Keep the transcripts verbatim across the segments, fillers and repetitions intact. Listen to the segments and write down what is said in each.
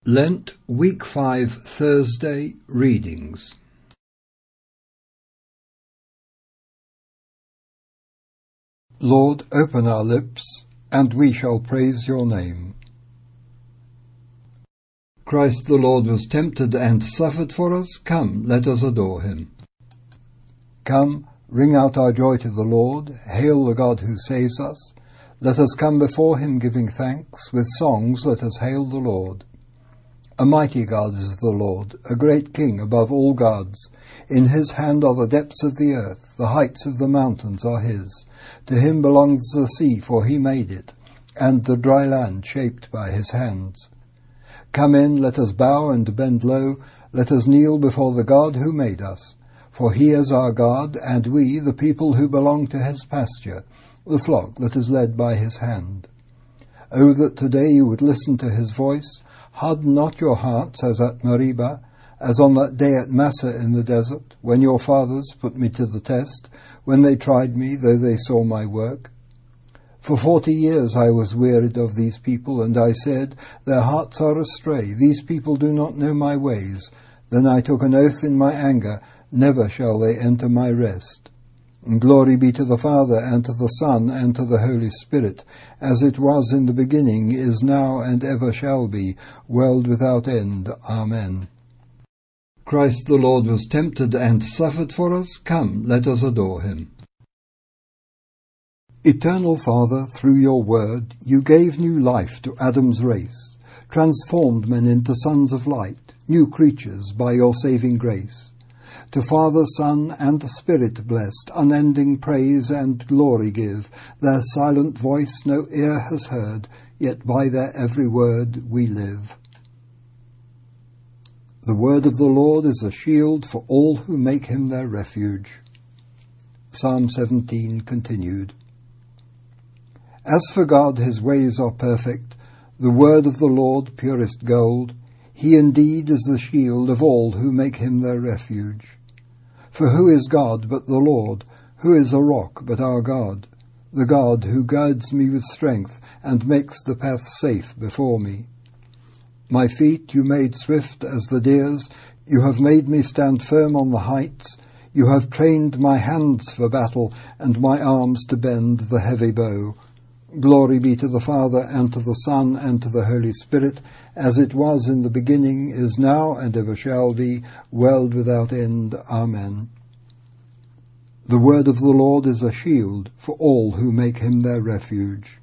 Lent Week five Thursday Readings. Lord, open our lips, and we shall praise your name. Christ the Lord was tempted and suffered for us. Come, let us adore him. Come, ring out our joy to the Lord. Hail the God who saves us. Let us come before him giving thanks. With songs let us hail the Lord. A mighty God is the Lord, a great King above all gods. In his hand are the depths of the earth, the heights of the mountains are his. To him belongs the sea, for he made it, and the dry land shaped by his hands. Come in, let us bow and bend low, let us kneel before the God who made us. For he is our God, and we, the people who belong to his pasture, the flock that is led by his hand. O that today you would listen to his voice. Harden not your hearts as at Meribah, as on that day at Massah in the desert, when your fathers put me to the test, when they tried me, though they saw my work. For forty years I was wearied of these people, and I said, their hearts are astray, these people do not know my ways. Then I took an oath in my anger, never shall they enter my rest. And glory be to the Father, and to the Son, and to the Holy Spirit, as it was in the beginning, is now, and ever shall be, world without end. Amen. Christ the Lord was tempted and suffered for us. Come, let us adore him. Eternal Father, through your word, you gave new life to Adam's race, transformed men into sons of light, new creatures by your saving grace. To Father, Son, and Spirit blessed, unending praise and glory give. Their silent voice no ear has heard, yet by their every word we live. The word of the Lord is a shield for all who make him their refuge. Psalm seventeen continued. As for God, his ways are perfect, the word of the Lord purest gold. He indeed is the shield of all who make him their refuge. For who is God but the Lord? Who is a rock but our God? The God who guides me with strength and makes the path safe before me. My feet you made swift as the deer's. You have made me stand firm on the heights. You have trained my hands for battle and my arms to bend the heavy bow. Glory be to the Father, and to the Son, and to the Holy Spirit, as it was in the beginning, is now, and ever shall be, world without end. Amen. The word of the Lord is a shield for all who make him their refuge.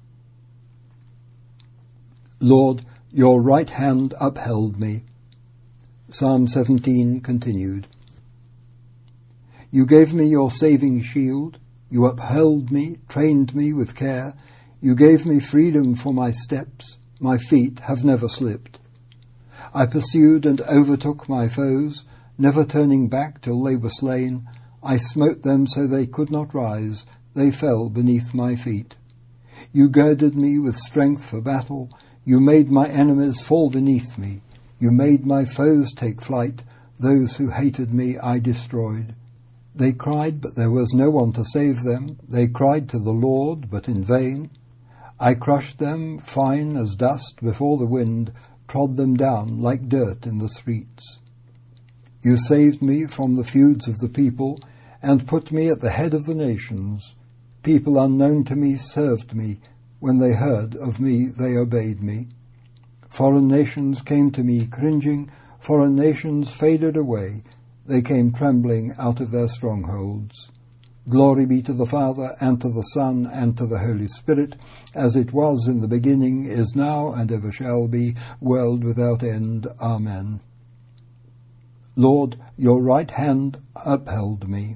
Lord, your right hand upheld me. Psalm seventeen continued. You gave me your saving shield. You upheld me, trained me with care. You gave me freedom for my steps. My feet have never slipped. I pursued and overtook my foes, never turning back till they were slain. I smote them so they could not rise. They fell beneath my feet. You girded me with strength for battle. You made my enemies fall beneath me. You made my foes take flight. Those who hated me I destroyed. They cried, but there was no one to save them. They cried to the Lord, but in vain. I crushed them fine as dust before the wind, trod them down like dirt in the streets. You saved me from the feuds of the people, and put me at the head of the nations. People unknown to me served me. When they heard of me, they obeyed me. Foreign nations came to me cringing. Foreign nations faded away. They came trembling out of their strongholds. Glory be to the Father, and to the Son, and to the Holy Spirit, as it was in the beginning, is now, and ever shall be, world without end. Amen. Lord, your right hand upheld me.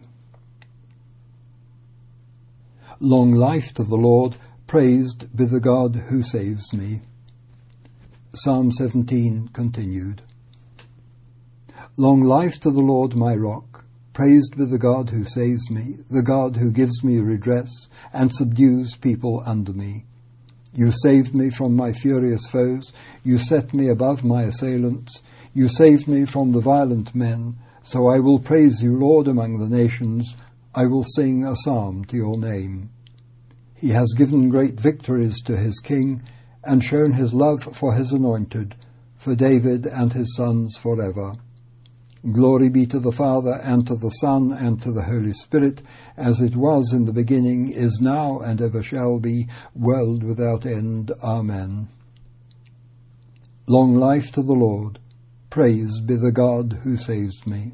Long life to the Lord, praised be the God who saves me. Psalm seventeen continued. Long life to the Lord my rock, praised be the God who saves me, the God who gives me redress and subdues people under me. You saved me from my furious foes, you set me above my assailants, you saved me from the violent men, so I will praise you, Lord, among the nations, I will sing a psalm to your name. He has given great victories to his king, and shown his love for his anointed. for David and his sons forever. Glory be to the Father, and to the Son, and to the Holy Spirit, as it was in the beginning, is now, and ever shall be, world without end. Amen. Long life to the Lord. Praise be the God who saves me.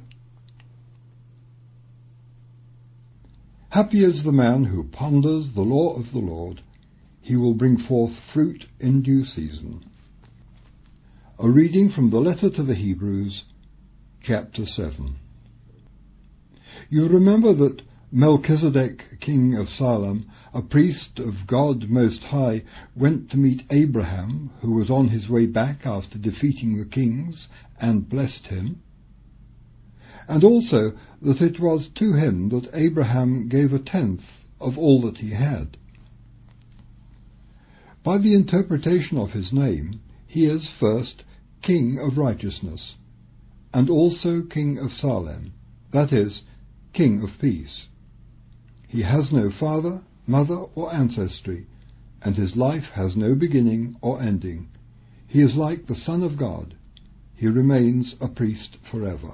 Happy is the man who ponders the law of the Lord. He will bring forth fruit in due season. A reading from the letter to the Hebrews, chapter seven. You remember that Melchizedek, king of Salem, a priest of God Most High, went to meet Abraham, who was on his way back after defeating the kings, and blessed him. And also that it was to him that Abraham gave a tenth of all that he had. By the interpretation of his name, he is first King of Righteousness, and also King of Salem, that is, King of Peace. He has no father, mother, or ancestry, and his life has no beginning or ending. He is like the Son of God. He remains a priest forever.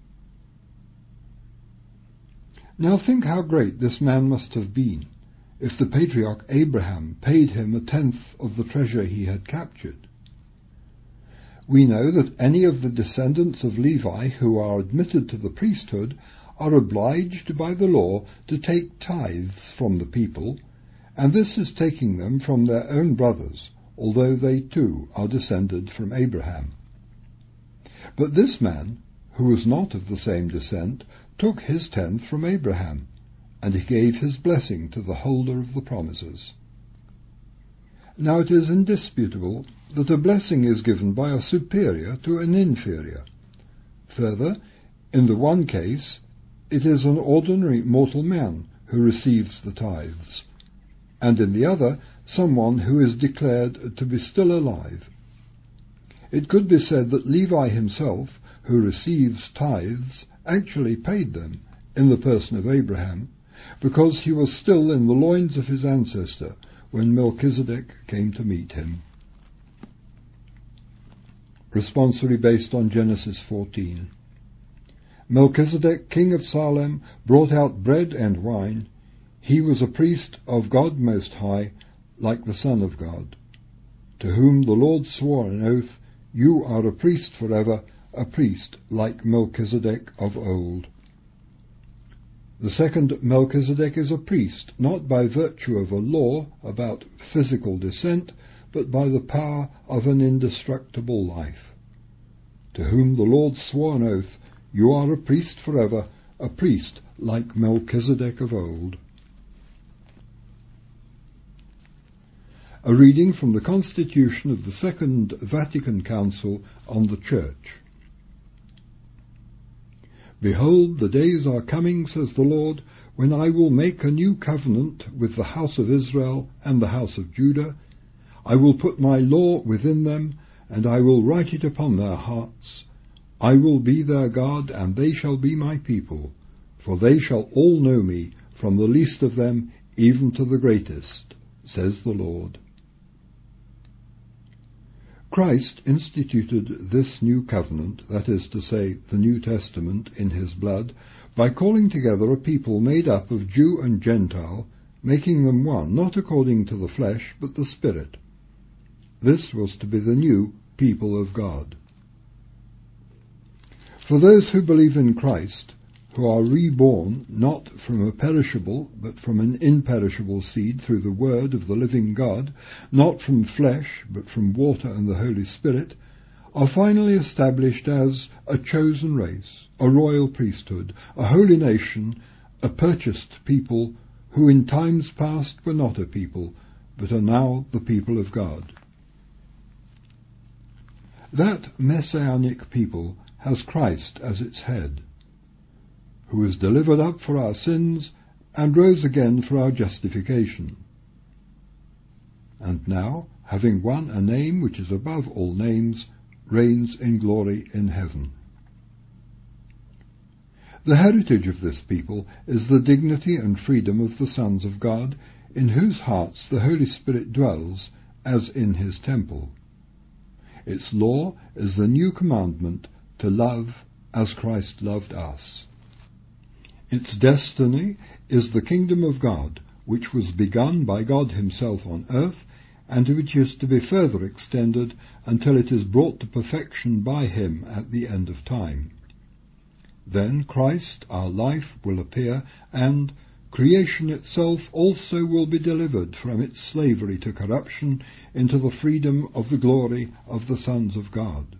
Now think how great this man must have been, if the patriarch Abraham paid him a tenth of the treasure he had captured. We know that any of the descendants of Levi who are admitted to the priesthood are obliged by the law to take tithes from the people, and this is taking them from their own brothers, although they too are descended from Abraham. But this man, who was not of the same descent, took his tenth from Abraham, and he gave his blessing to the holder of the promises. Now it is indisputable that a blessing is given by a superior to an inferior. Further, in the one case, it is an ordinary mortal man who receives the tithes, and in the other, someone who is declared to be still alive. It could be said that Levi himself, who receives tithes, actually paid them in the person of Abraham, because he was still in the loins of his ancestor when Melchizedek came to meet him. Responsory based on Genesis fourteen. Melchizedek, king of Salem, brought out bread and wine. He was a priest of God Most High, like the Son of God, to whom the Lord swore an oath, "You are a priest forever, a priest like Melchizedek of old." The second Melchizedek is a priest, not by virtue of a law about physical descent, but by the power of an indestructible life, to whom the Lord swore an oath, "You are a priest forever, a priest like Melchizedek of old." A reading from the Constitution of the Second Vatican Council on the Church. Behold, the days are coming, says the Lord, when I will make a new covenant with the house of Israel and the house of Judah. I will put my law within them, and I will write it upon their hearts. I will be their God, and they shall be my people, for they shall all know me, from the least of them even to the greatest, says the Lord. Christ instituted this new covenant, that is to say, the New Testament, in his blood, by calling together a people made up of Jew and Gentile, making them one, not according to the flesh, but the Spirit. This was to be the new people of God. For those who believe in Christ, who are reborn not from a perishable, but from an imperishable seed through the word of the living God, not from flesh, but from water and the Holy Spirit, are finally established as a chosen race, a royal priesthood, a holy nation, a purchased people, who in times past were not a people, but are now the people of God. That messianic people has Christ as its head, who was delivered up for our sins and rose again for our justification. And now, having won a name which is above all names, reigns in glory in heaven. The heritage of this people is the dignity and freedom of the sons of God, in whose hearts the Holy Spirit dwells, as in his temple. Its law is the new commandment to love as Christ loved us. Its destiny is the kingdom of God, which was begun by God himself on earth, and which is to be further extended until it is brought to perfection by him at the end of time. Then Christ, our life, will appear, and creation itself also will be delivered from its slavery to corruption into the freedom of the glory of the sons of God.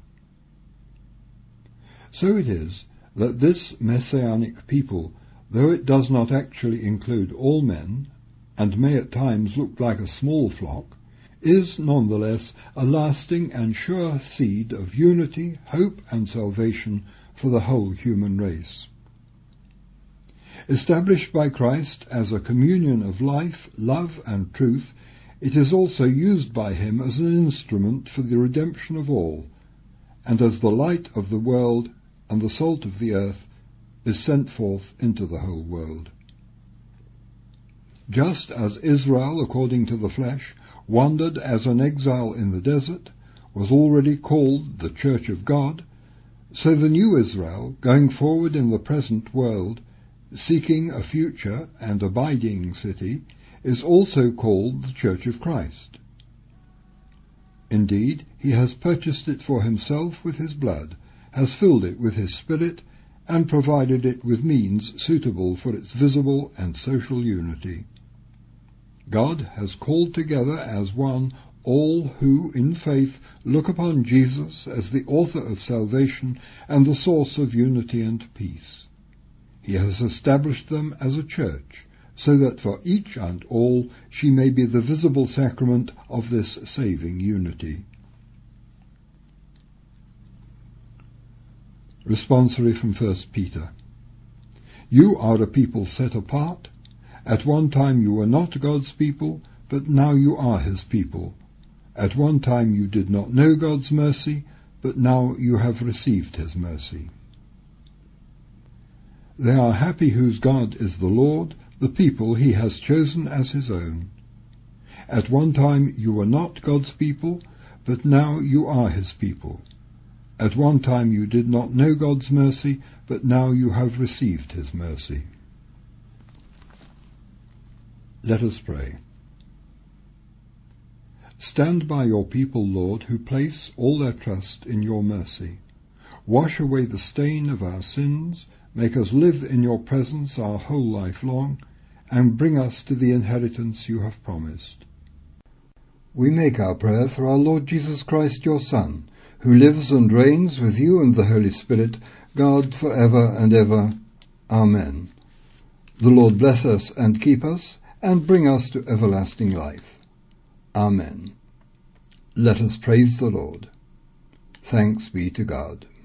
So it is that this messianic people, though it does not actually include all men, and may at times look like a small flock, is nonetheless a lasting and sure seed of unity, hope, and salvation for the whole human race. Established by Christ as a communion of life, love, and truth, it is also used by him as an instrument for the redemption of all, and as the light of the world and the salt of the earth is sent forth into the whole world. Just as Israel, according to the flesh, wandered as an exile in the desert, was already called the Church of God, so the new Israel, going forward in the present world, seeking a future and abiding city, is also called the Church of Christ. Indeed, he has purchased it for himself with his blood, has filled it with his Spirit, and provided it with means suitable for its visible and social unity. God has called together as one all who, in faith, look upon Jesus as the author of salvation and the source of unity and peace. He has established them as a church, so that for each and all she may be the visible sacrament of this saving unity. Responsory from First Peter. You are a people set apart. At one time you were not God's people, but now you are his people. At one time you did not know God's mercy, but now you have received his mercy. They are happy whose God is the Lord, the people he has chosen as his own. At one time you were not God's people, but now you are his people. At one time you did not know God's mercy, but now you have received his mercy. Let us pray. Stand by your people, Lord, who place all their trust in your mercy. Wash away the stain of our sins, make us live in your presence our whole life long, and bring us to the inheritance you have promised. We make our prayer through our Lord Jesus Christ, your Son, who lives and reigns with you and the Holy Spirit, God, for ever and ever. Amen. The Lord bless us and keep us, and bring us to everlasting life. Amen. Let us praise the Lord. Thanks be to God.